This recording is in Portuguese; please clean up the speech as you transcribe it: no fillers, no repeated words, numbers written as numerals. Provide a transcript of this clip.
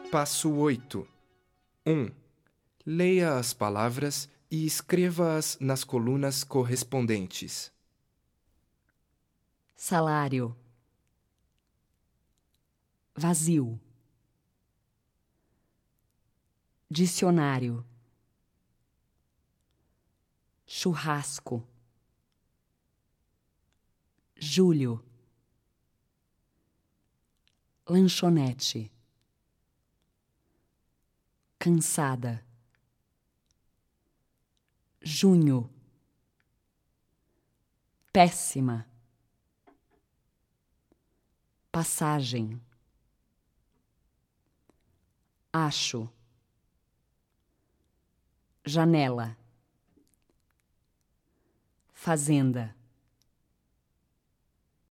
Passo 8. 1. Leia as palavras e escreva-as nas colunas correspondentes. Salário. Vazio. Dicionário. Churrasco. Julho. Lanchonete. Cansada. Junho. Péssima. Passagem. Acho. Janela. Fazenda.